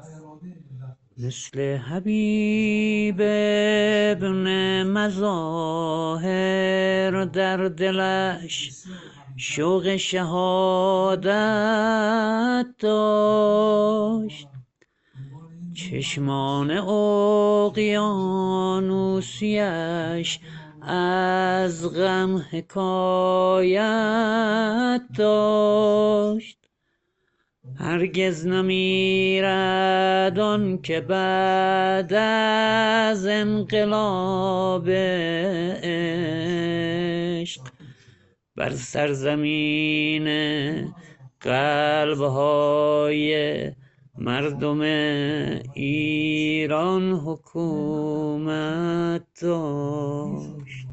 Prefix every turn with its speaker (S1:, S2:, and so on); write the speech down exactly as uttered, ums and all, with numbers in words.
S1: مثل حبیب ابن مظاهر در دلش شوق شهادت داشت، چشمان اقیانوسیش از غم حکایت داشت. هرگز نمیرد آن که بعد از انقلاب عشق بر سرزمین قلب‌های مردم ایران حکومت داشت.